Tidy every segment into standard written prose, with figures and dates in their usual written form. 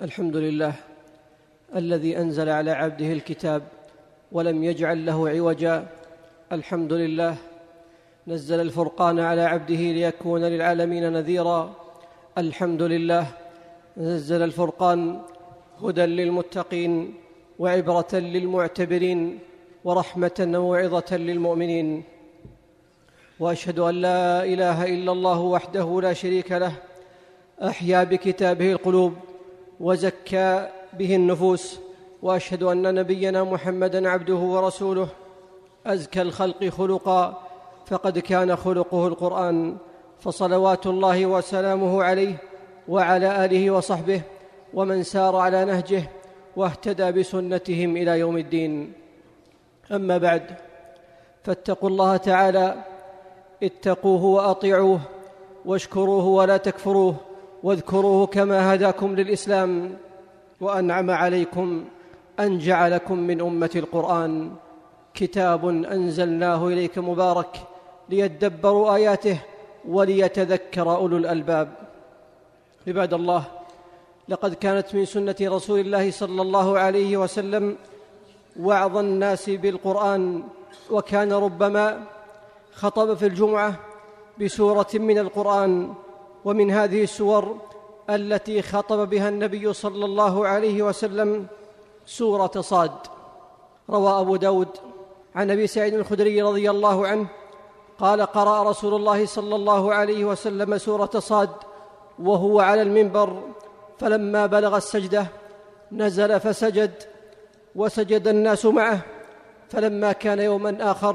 الحمد لله الذي أنزل على عبده الكتاب ولم يجعل له عوجا. الحمد لله نزل الفرقان على عبده ليكون للعالمين نذيرا. الحمد لله نزل الفرقان هدى للمتقين وعبرة للمعتبرين ورحمة وموعظة للمؤمنين. وأشهد أن لا إله إلا الله وحده لا شريك له، أحيا بكتابه القلوب وزكى به النفوس. وأشهد أن نبينا محمدًا عبده ورسوله، أزكى الخلق خلقا، فقد كان خلقه القرآن، فصلوات الله وسلامه عليه وعلى آله وصحبه ومن سار على نهجه واهتدى بسنتهم إلى يوم الدين. أما بعد، فاتقوا الله تعالى، اتقوه وأطيعوه، واشكروه ولا تكفروه، واذكروه كما هداكم للإسلام وأنعم عليكم أن جعلكم من أمة القرآن، كتاب أنزلناه إليك مبارك ليدبروا آياته وليتذكر أولو الألباب. عباد الله، لقد كانت من سنة رسول الله صلى الله عليه وسلم وعظ الناس بالقرآن، وكان ربما خطب في الجمعة بسورة من القرآن. ومن هذه السور التي خطب بها النبي صلى الله عليه وسلم سورة صاد. روى أبو داود عن أبي سعيد الخدري رضي الله عنه قال: قرأ رسول الله صلى الله عليه وسلم سورة صاد وهو على المنبر، فلما بلغ السجدة نزل فسجد، وسجد الناس معه. فلما كان يوما آخر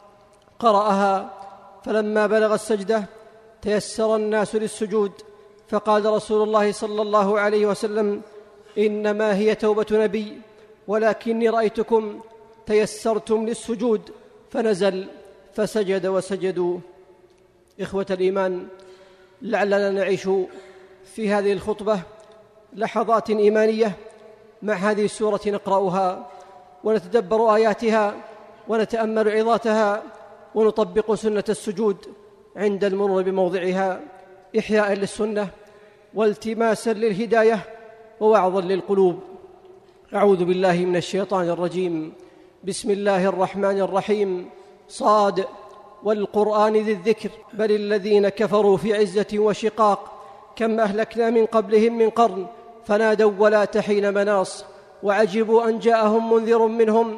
قرأها، فلما بلغ السجدة تيسر الناس للسجود، فقال رسول الله صلى الله عليه وسلم: إنما هي توبة نبي، ولكني رأيتكم تيسرتم للسجود، فنزل فسجد وسجدوا. إخوة الإيمان، لعلنا نعيش في هذه الخطبة لحظات إيمانية مع هذه السورة نقرأها ونتدبر آياتها ونتأمل عظاتها ونطبق سنة السجود عند المرور بموضعها، إحياء للسنة والتماسا للهداية ووعظا للقلوب. أعوذ بالله من الشيطان الرجيم. بسم الله الرحمن الرحيم. صاد والقرآن ذي الذكر، بل الذين كفروا في عزة وشقاق، كم أهلكنا من قبلهم من قرن فنادوا ولا تحين مناص، وعجبوا أن جاءهم منذر منهم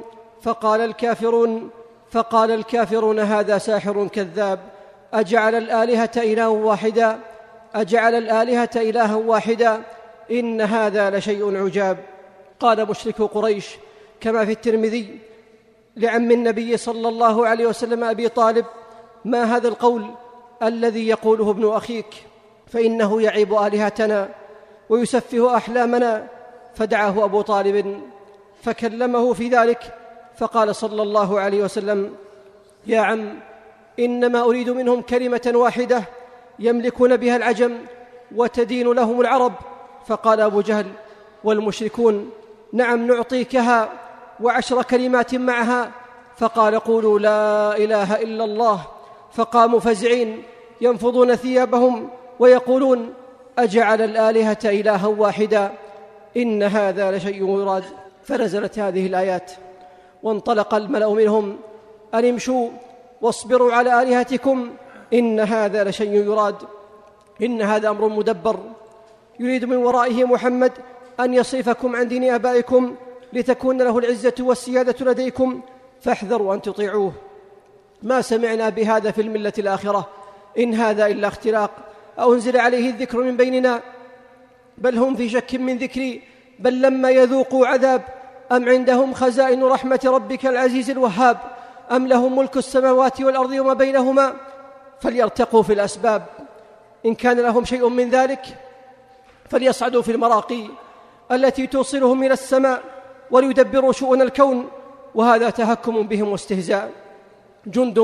فقال الكافرون هذا ساحر كذاب، أجعل الآلهة إلها واحدا إن هذا لشيء عجاب. قال مشركو قريش كما في الترمذي لعم النبي صلى الله عليه وسلم أبي طالب: ما هذا القول الذي يقوله ابن أخيك؟ فإنه يعيب آلهتنا ويسفه أحلامنا. فدعاه أبو طالب فكلمه في ذلك، فقال صلى الله عليه وسلم: يا عم، إنما أريد منهم كلمة واحدة يملكون بها العجم وتدين لهم العرب. فقال أبو جهل والمشركون: نعم نعطيكها و10 كلمات معها. فقال: قولوا لا إله إلا الله. فقاموا فزعين ينفضون ثيابهم ويقولون: أجعل الآلهة إلها واحدا إن هذا لشيء يراد. فنزلت هذه الآيات، وانطلق الملأ منهم أن امشوا واصبروا على آلهتكم إن هذا لشيء يراد. إن هذا أمر مدبر يريد من ورائه محمد أن يصرفكم عن دين آبائكم لتكون له العزة والسيادة لديكم، فاحذروا أن تطيعوه. ما سمعنا بهذا في الملة الآخرة، إن هذا إلا اختلاق، أنزل عليه الذكر من بيننا، بل هم في شك من ذكري، بل لما يذوقوا عذاب، أم عندهم خزائن رحمة ربك العزيز الوهاب، أم لهم ملك السماوات والأرض وما بينهما، فليرتقوا في الأسباب. إن كان لهم شيء من ذلك فليصعدوا في المراقي التي توصلهم إلى السماء وليدبروا شؤون الكون، وهذا تهكم بهم واستهزاء. جند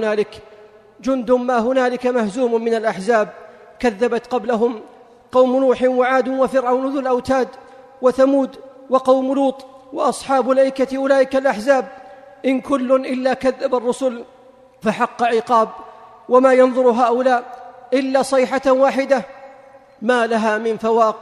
ما هنالك مهزوم من الأحزاب، كذبت قبلهم قوم نوح وعاد وفرعون ذو الأوتاد وثمود وقوم لوط وأصحاب الأيكة أولئك الأحزاب، إن كل إلا كذب الرسل فحق عقاب، وما ينظر هؤلاء إلا صيحة واحدة ما لها من فواق،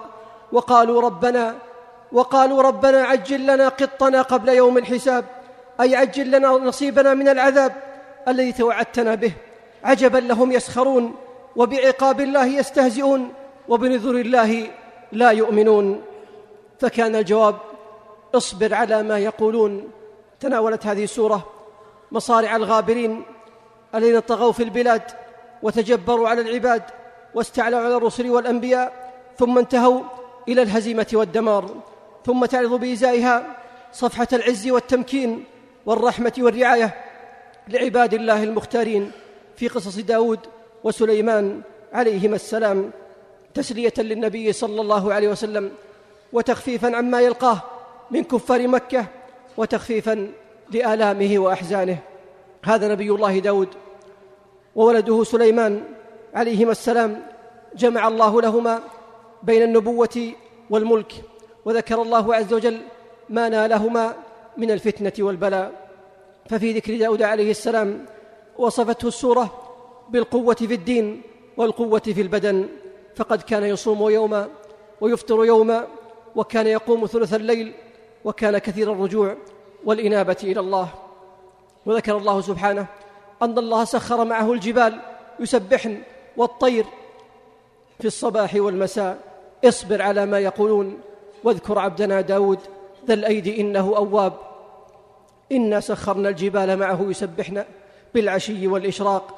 وقالوا ربنا عجل لنا قطنا قبل يوم الحساب، أي عجل لنا نصيبنا من العذاب الذي توعدتنا به. عجبا لهم يسخرون، وبعقاب الله يستهزئون، وبنذر الله لا يؤمنون. فكان الجواب: اصبر على ما يقولون. تناولت هذه السورة مصارع الغابرين الذين طغوا في البلاد وتجبروا على العباد واستعلوا على الرسل والأنبياء، ثم انتهوا إلى الهزيمة والدمار. ثم تعرض بإزائها صفحة العز والتمكين والرحمة والرعاية لعباد الله المختارين في قصص داود وسليمان عليهما السلام، تسلية للنبي صلى الله عليه وسلم، وتخفيفا عما يلقاه من كفار مكة، وتخفيفا لآلامه وأحزانه. هذا نبي الله داود، وولده سليمان عليهما السلام جمع الله لهما بين النبوة والملك، وذكر الله عز وجل ما نالهما من الفتنة والبلاء. ففي ذكر داود عليه السلام وصفته السورة بالقوة في الدين والقوة في البدن، فقد كان يصوم يوما ويفطر يوما، وكان يقوم ثلث الليل، وكان كثير الرجوع والإنابة إلى الله. وذكر الله سبحانه أن الله سخر معه الجبال يسبحن والطير في الصباح والمساء. اصبر على ما يقولون، واذكر عبدنا داود ذا الأيدي إنه أواب. إنا سخرنا الجبال معه يسبحن بالعشي والإشراق،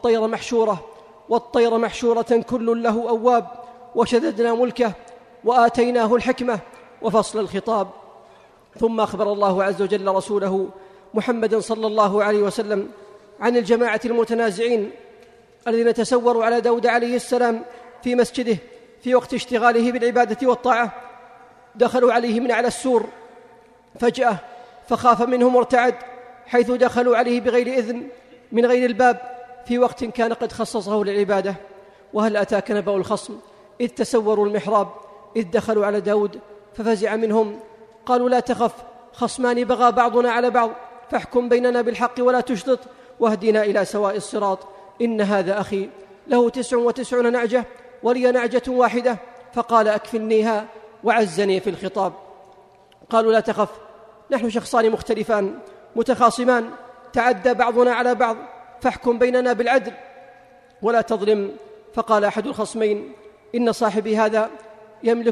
والطير محشورة كل له أواب. وشددنا ملكه وآتيناه الحكمة وفصل الخطاب. ثم أخبر الله عز وجل رسوله محمد صلى الله عليه وسلم عن الجماعة المتنازعين الذين تسوروا على داود عليه السلام في مسجده في وقت اشتغاله بالعبادة والطاعة. دخلوا عليه من على السور فجأة، فخاف منهم وارتعد، حيث دخلوا عليه بغير إذن من غير الباب في وقت كان قد خصصه للعبادة. وهل أتاك نبأ الخصم إذ تسوروا المحراب إذ دخلوا على داود ففزع منهم، قالوا لا تخف، خصمان بغى بعضنا على بعض، فاحكم بيننا بالحق ولا تشطط، واهدنا إلى سواء الصراط. إن هذا أخي له 99 نعجة ولي نعجة واحدة، فقال أكفلنيها، وعزني في الخطاب. قالوا لا تخف، نحن شخصان مختلفان متخاصمان، تعدى بعضنا على بعض، فاحكم بيننا بالعدل ولا تظلم. فقال أحد الخصمين إن صاحبي هذا يملك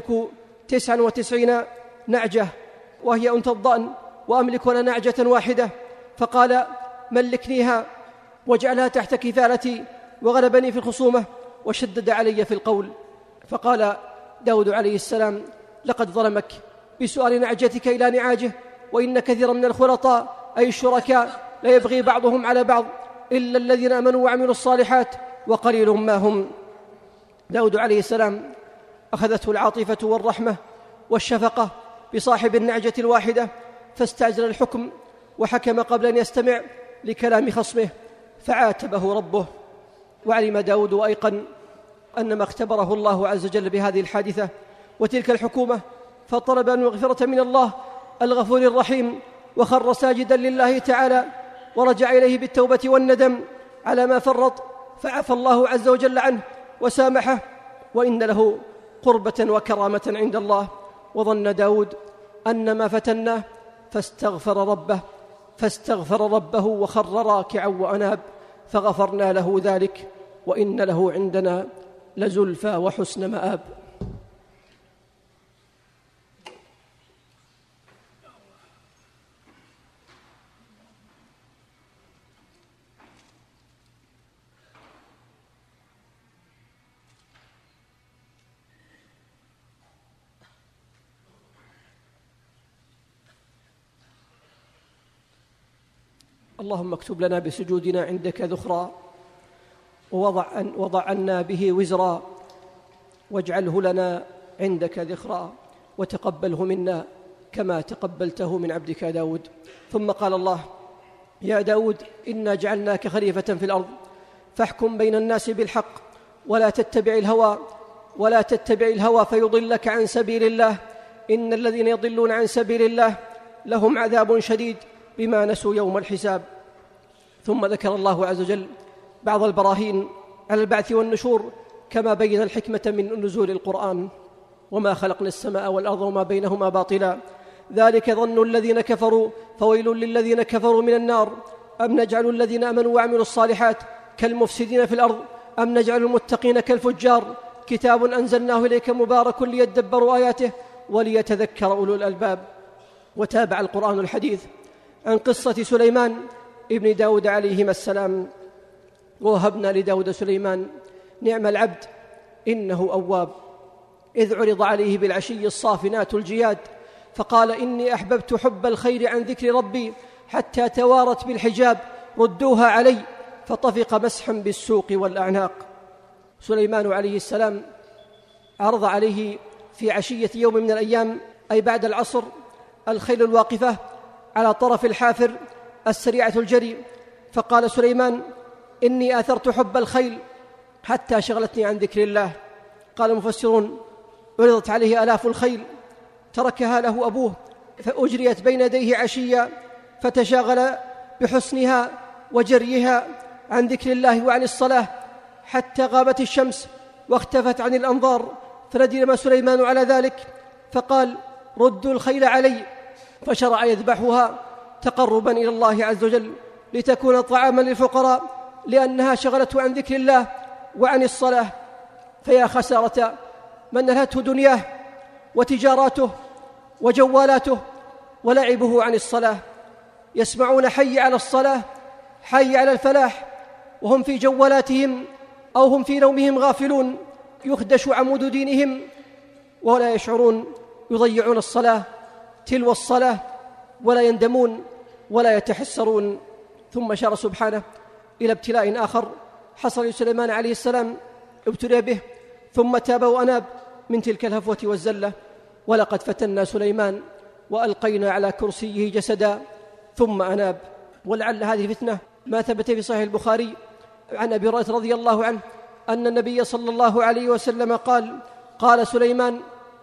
99 نعجة وهي أنثى الضأن، وأملك أنا نعجة واحدة. فقال ملكنيها واجعلها تحت كفالتي، وغلبني في الخصومة وشدد علي في القول. فقال داود عليه السلام لقد ظلمك بسؤال نعجتك إلى نعاجه، وإن كثيرا من الخلطاء أي الشركاء لا يبغي بعضهم على بعض إلا الذين آمنوا وعملوا الصالحات وقليل ما هم. داود عليه السلام أخذته العاطفة والرحمة والشفقة بصاحب النعجة الواحدة، فاستعجل الحكم وحكم قبل أن يستمع لكلام خصمه، فعاتبه ربه. وعلم داود وأيقن أن ما اختبره الله عز وجل بهذه الحادثة وتلك الحكومة، فطلب المغفرة من الله الغفور الرحيم، وخر ساجدا لله تعالى، ورجع إليه بالتوبة والندم على ما فرط، فعفى الله عز وجل عنه وسامحه، وإن له قربة وكرامة عند الله. وظن داود أن ما فتناه فاستغفر ربه وخر راكعا وأناب، فغفرنا له ذلك، وإن له عندنا لزلفى وحسن مآب. اللهم اكتب لنا بسجودنا عندك ذخرا، ووضع عنا به وزرا، واجعله لنا عندك ذخرا، وتقبله منا كما تقبلته من عبدك داود. ثم قال الله يا داود إنا جعلناك خليفة في الأرض، فاحكم بين الناس بالحق ولا تتبع الهوى فيضلك عن سبيل الله، إن الذين يضلون عن سبيل الله لهم عذاب شديد بما نسوا يوم الحساب. ثم ذكر الله عز وجل بعض البراهين على البعث والنشور، كما بين الحكمة من نزول القرآن. وما خلقنا السماء والأرض وما بينهما باطلا ذلك ظن الذين كفروا فويل للذين كفروا من النار أم نجعل الذين آمنوا وعملوا الصالحات كالمفسدين في الأرض أم نجعل المتقين كالفجار كتاب أنزلناه إليك مبارك ليدبروا آياته وليتذكر أولو الألباب. وتابع القرآن الحديث عن قصة سليمان ابن داود عليهما السلام. ووهبنا لداود سليمان نعم العبد إنه أواب إذ عرض عليه بالعشي الصافنات الجياد فقال إني أحببت حب الخير عن ذكر ربي حتى توارت بالحجاب ردوها علي فطفق مسحا بالسوق والأعناق. سليمان عليه السلام عرض عليه في عشية يوم من الأيام أي بعد العصر الخيل الواقفة على طرف الحافر السريعة الجري فقال سليمان إني آثرت حب الخيل حتى شغلتني عن ذكر الله. قال المفسرون عرضت عليه آلاف الخيل تركها له أبوه فأجريت بين يديه عشيا فتشاغل بحسنها وجريها عن ذكر الله وعن الصلاة حتى غابت الشمس واختفت عن الأنظار فندم سليمان على ذلك فقال ردوا الخيل علي فشرع يذبحها تقربا إلى الله عز وجل لتكون طعاما للفقراء لأنها شغلته عن ذكر الله وعن الصلاة. فيا خسارة من نلهته دنياه وتجاراته وجوالاته ولعبه عن الصلاة يسمعون حي على الصلاة حي على الفلاح وهم في جوالاتهم أو هم في نومهم غافلون يخدش عمود دينهم ولا يشعرون يضيعون الصلاة تلو الصلاة ولا يندمون ولا يتحسرون. ثم أشار سبحانه إلى ابتلاء آخر حصل لسليمان عليه السلام ابتلي به ثم تاب وأناب من تلك الهفوة والزلة. ولقد فتنا سليمان وألقينا على كرسيه جسدا ثم أناب. ولعل هذه الفتنة ما ثبت في صحيح البخاري عن أبي هريرة رضي الله عنه أن النبي صلى الله عليه وسلم قال سليمان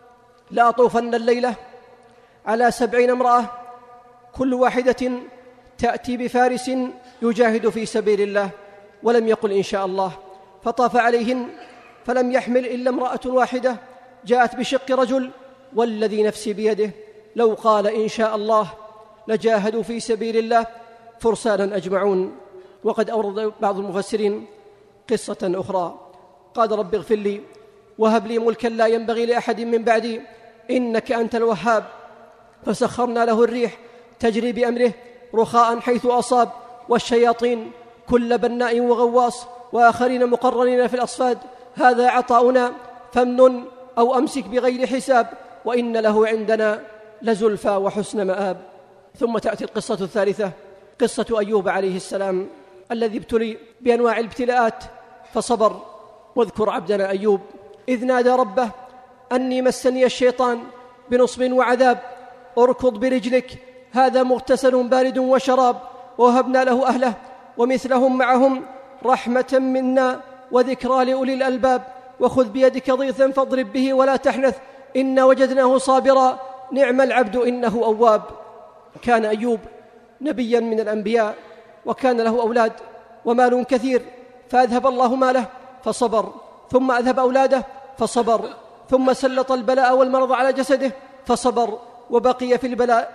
لأطوفن الليلة على 70 امرأة كل واحدة تأتي بفارس يجاهد في سبيل الله ولم يقل إن شاء الله فطاف عليهن فلم يحمل إلا امرأة واحدة جاءت بشق رجل والذي نفسي بيده لو قال إن شاء الله لجاهدوا في سبيل الله فرسانا أجمعون. وقد أورد بعض المفسرين قصة أخرى قال رب اغفر لي وهب لي ملكا لا ينبغي لأحد من بعدي إنك أنت الوهاب فسخرنا له الريح تجري بأمره رخاء حيث أصاب والشياطين كل بناء وغواص وآخرين مقرنين في الأصفاد هذا عطاؤنا فامنن أو أمسك بغير حساب وإن له عندنا لزلفى وحسن مآب. ثم تأتي القصة الثالثة قصة أيوب عليه السلام الذي ابتلي بأنواع الابتلاءات فصبر. واذكر عبدنا أيوب إذ نادى ربه أني مسني الشيطان بنصب وعذاب اركض برجلك هذا مغتسل بارد وشراب ووهبنا له أهله ومثلهم معهم رحمة منا وذكرى لأولي الألباب وخذ بيدك ضيثا فاضرب به ولا تحنث إنا وجدناه صابرا نعم العبد إنه أواب. كان أيوب نبيا من الأنبياء وكان له أولاد ومال كثير فأذهب الله ماله فصبر ثم أذهب أولاده فصبر ثم سلط البلاء والمرض على جسده فصبر وبقي في البلاء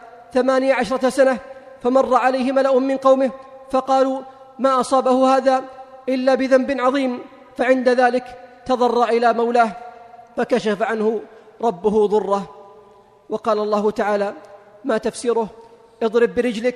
18 سنة فمر عليه ملأ من قومه فقالوا ما أصابه هذا إلا بذنب عظيم فعند ذلك تضرع إلى مولاه فكشف عنه ربه ضره. وقال الله تعالى ما تفسيره اضرب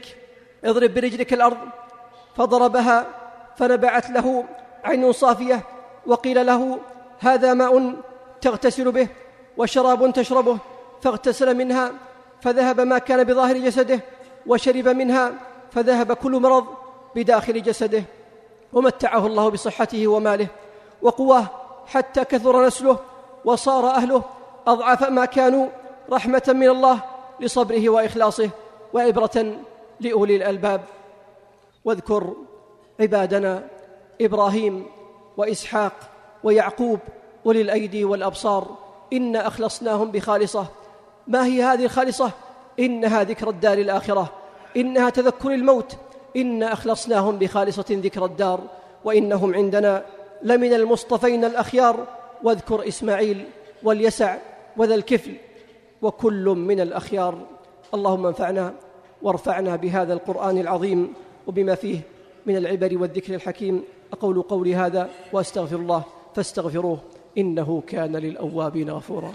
برجلك الأرض فضربها فنبعت له عين صافية وقيل له هذا ماء تغتسل به وشراب تشربه فاغتسل منها فذهب ما كان بظاهر جسده وشرب منها فذهب كل مرض بداخل جسده ومتعه الله بصحته وماله وقواه حتى كثر نسله وصار أهله أضعف ما كانوا رحمة من الله لصبره وإخلاصه وعبرة لأولي الألباب. واذكر عبادنا إبراهيم وإسحاق ويعقوب أولي الأيدي والأبصار إنا أخلصناهم بخالصة. ما هي هذه الخالصة؟ إنها ذكر الدار الآخرة إنها تذكر الموت إنا أخلصناهم بخالصة ذكر الدار وإنهم عندنا لمن المصطفين الأخيار. واذكر إسماعيل واليسع وذا الكفل وكل من الأخيار. اللهم انفعنا وارفعنا بهذا القرآن العظيم وبما فيه من العبر والذكر الحكيم. أقول قولي هذا وأستغفر الله فاستغفروه إنه كان للأوابين غفورا.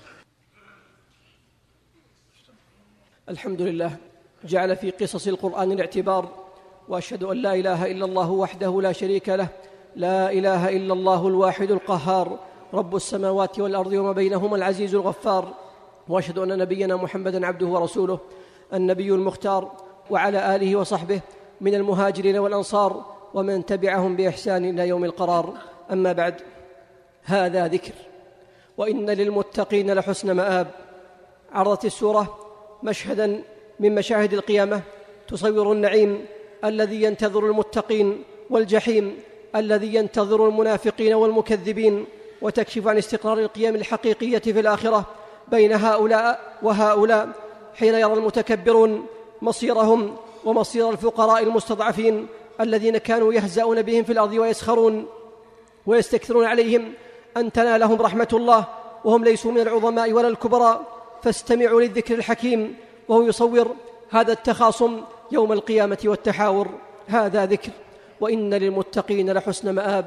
الحمد لله جعل في قصص القرآن الاعتبار، وأشهد أن لا إله إلا الله وحده لا شريك له، لا إله إلا الله الواحد القهار، رب السماوات والأرض وما بينهما العزيز الغفار. وأشهد أن نبينا محمدًا عبده ورسوله النبي المختار، وعلى آله وصحبه من المهاجرين والأنصار ومن تبعهم بإحسان إلى يوم القرار. أما بعد، هذا ذكر وإن للمتقين لحسن مآب. عرضت السورة مشهداً من مشاهد القيامة تصور النعيم الذي ينتظر المتقين، والجحيم الذي ينتظر المنافقين والمكذبين، وتكشف عن استقرار القيام الحقيقية في الآخرة بين هؤلاء وهؤلاء، حين يرى المتكبرون مصيرهم ومصير الفقراء المستضعفين الذين كانوا يهزؤون بهم في الأرض ويسخرون ويستكثرون عليهم أن تنالهم رحمة الله وهم ليسوا من العظماء ولا الكبراء. فاستمعوا للذكر الحكيم وهو يصور هذا التخاصم يوم القيامة والتحاور. هذا ذكر وإن للمتقين لحسن مآب.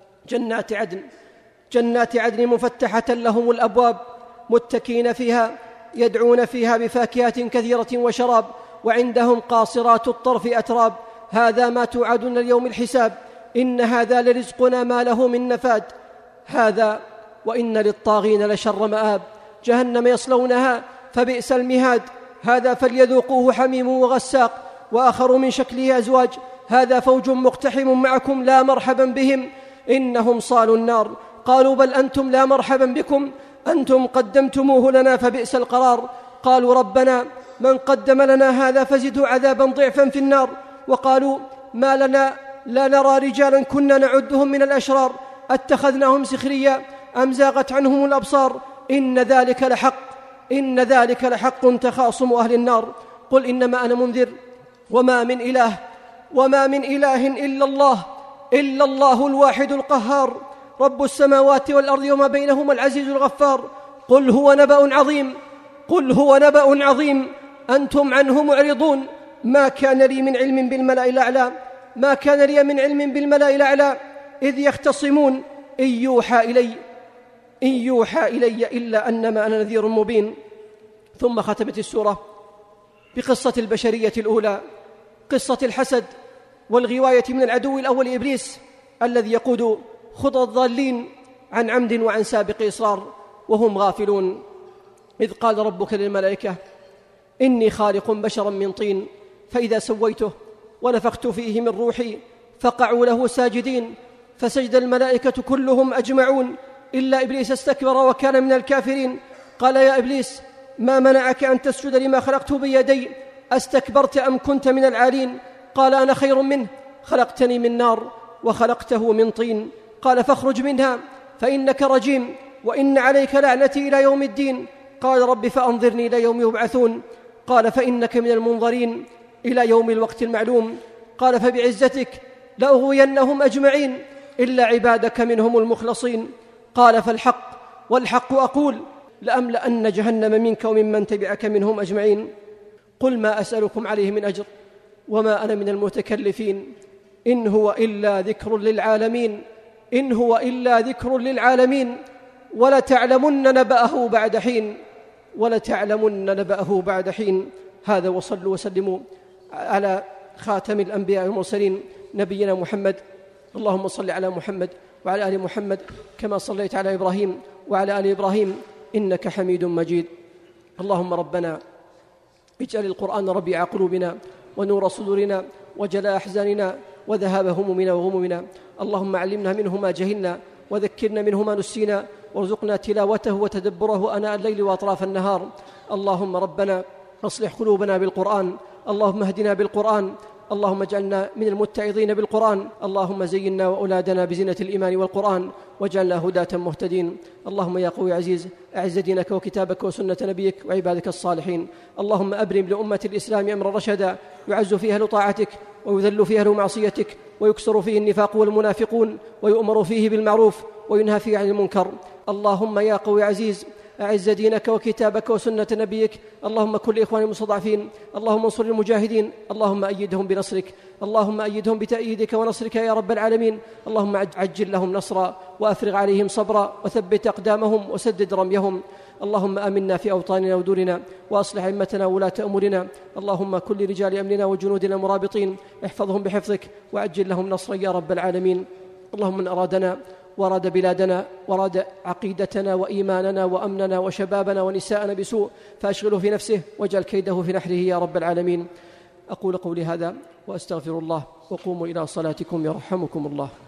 جنات عدن مفتحة لهم الأبواب، متكين فيها يدعون فيها بفاكهة كثيرة وشراب، وعندهم قاصرات الطرف أتراب. هذا ما توعدون اليوم الحساب، إن هذا لرزقنا ما له من نفاد. هذا وإن للطاغين لشر مآب، جهنم يصلونها فبئس المهاد. هذا فليذوقوه حميم وغساق وآخر من شكله أزواج. هذا فوج مقتحم معكم لا مرحبا بهم إنهم صالوا النار. قالوا بل أنتم لا مرحبا بكم أنتم قدمتموه لنا فبئس القرار. قالوا ربنا من قدم لنا هذا فزده عذابا ضعفا في النار. وقالوا ما لنا لا نرى رجالا كنا نعدهم من الأشرار اتخذناهم سخريا أم زاغت عنهم الأبصار. إن ذلك لحق تخاصم أهل النار. قل إنما أنا منذر وما من إله إلا الله الواحد القهار، رب السماوات والأرض وما بينهما العزيز الغفار. قل هو نبأ عظيم أنتم عنه معرضون. ما كان لي من علم بالملأ الأعلى إذ يختصمون إن يوحى إلي إلا أنما أنا نذير مبين. ثم ختمت السورة بقصة البشرية الأولى، قصة الحسد والغواية من العدو الأول إبليس الذي يقود خطى الضالين عن عمد وعن سابق إصرار وهم غافلون. إذ قال ربك للملائكة إني خالق بشرا من طين فإذا سويته ونفخت فيه من روحي فقعوا له ساجدين. فسجد الملائكة كلهم أجمعون إلا إبليس استكبر وكان من الكافرين. قال يا إبليس ما منعك أن تسجد لما خلقت بيدي أستكبرت أم كنت من العالين؟ قال أنا خير منه خلقتني من نار وخلقته من طين. قال فاخرج منها فإنك رجيم وإن عليك لعنتي إلى يوم الدين. قال رب فأنظرني إلى يوم يبعثون. قال فإنك من المنظرين إلى يوم الوقت المعلوم. قال فبعزتك لأغوينهم أجمعين إلا عبادك منهم المخلصين. قال والحق أقول لأملأن جهنم منك وممن تبعك منهم أجمعين. قل ما أسألكم عليه من أجر وما أنا من المتكلفين إن هو إلا ذكر للعالمين ولتعلمن نبأه بعد حين. هذا وصلوا وسلموا على خاتم الأنبياء والمرسلين نبينا محمد. اللهم صل على محمد وعلى آل محمد كما صليت على إبراهيم وعلى آل إبراهيم إنك حميد مجيد. اللهم ربنا اجعل القرآن ربيع قلوبنا ونور صدورنا وجلاء أحزاننا وذهاب همومنا وغمومنا. اللهم علمنا منه ما جهلنا وذكرنا منه ما نسينا وارزقنا تلاوته وتدبره آناء الليل وأطراف النهار. اللهم ربنا اصلح قلوبنا بالقرآن، اللهم اهدنا بالقرآن، اللهم اجعلنا من المتعظين بالقرآن. اللهم زينا وأولادنا بزينة الإيمان والقرآن واجعلنا هداة مهتدين. اللهم يا قوي عزيز أعز دينك وكتابك وسنة نبيك وعبادك الصالحين. اللهم أبرم لأمة الإسلام أمر رشدا يعز فيه أهل طاعتك ويذل فيه أهل معصيتك ويكسر فيه النفاق والمنافقون ويؤمر فيه بالمعروف وينهى فيه عن المنكر. اللهم يا قوي عزيز أعز دينك وكتابك وسنة نبيك. اللهم كن لإخوان المستضعفين، اللهم انصر المجاهدين، اللهم أيدهم بنصرك، اللهم أيدهم بتأييدك ونصرك يا رب العالمين. اللهم عجل لهم نصرا وأفرغ عليهم صبرا وثبت أقدامهم وسدد رميهم. اللهم آمنا في أوطاننا ودورنا وأصلح أئمتنا وولاة أمورنا. اللهم كن لرجال أمننا وجنودنا مرابطين، احفظهم بحفظك وعجل لهم نصرا يا رب العالمين. اللهم من أرادنا وأراد بلادنا وأراد عقيدتنا وإيماننا وأمننا وشبابنا ونساءنا بسوء فأشغله في نفسه واجعل كيده في نحره يا رب العالمين. أقول قولي هذا وأستغفر الله، وقوموا إلى صلاتكم يرحمكم الله.